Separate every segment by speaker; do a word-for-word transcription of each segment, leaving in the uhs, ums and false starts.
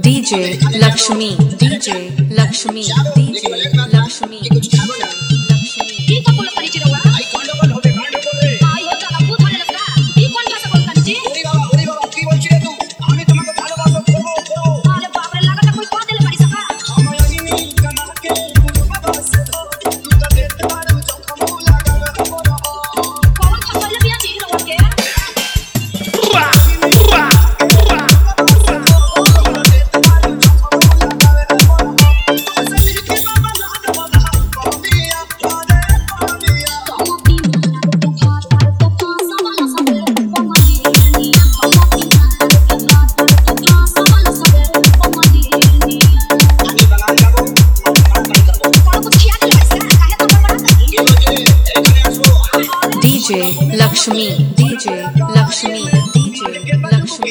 Speaker 1: DJ Lakshmi DJ Lakshmi DJ Lakshmi
Speaker 2: ही का बोल परिचय रवा आई गंडगोल होबे गंडगोल रे आई होता ना भूत झाले का ही कोण भाषा बोलतात जी ओरी बाबा ओरी बाबा की बोलची रे तू आम्ही तुम्हाला ভালোবাসো করব করব अरे बाप रे लागत कोई को दिले पड़ी सका
Speaker 3: আমি আমি কানা কে বাবা সে तू तो देत बारू जखम लागावे मोर
Speaker 2: कौन का बोल बिया जी रवा के
Speaker 1: DJ Lakshmi DJ Lakshmi DJ Lakshmi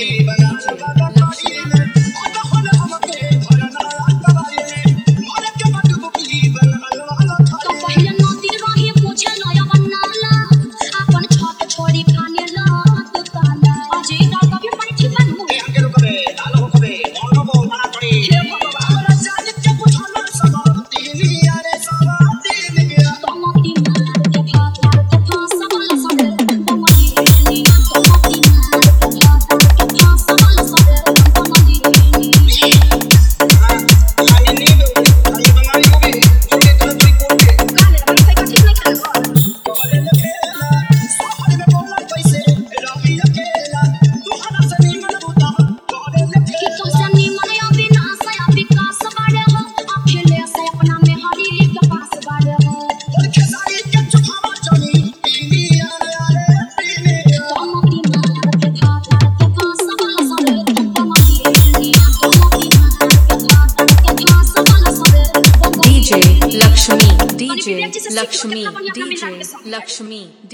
Speaker 1: Lakshmi DJ Lakshmi DJ Lakshmi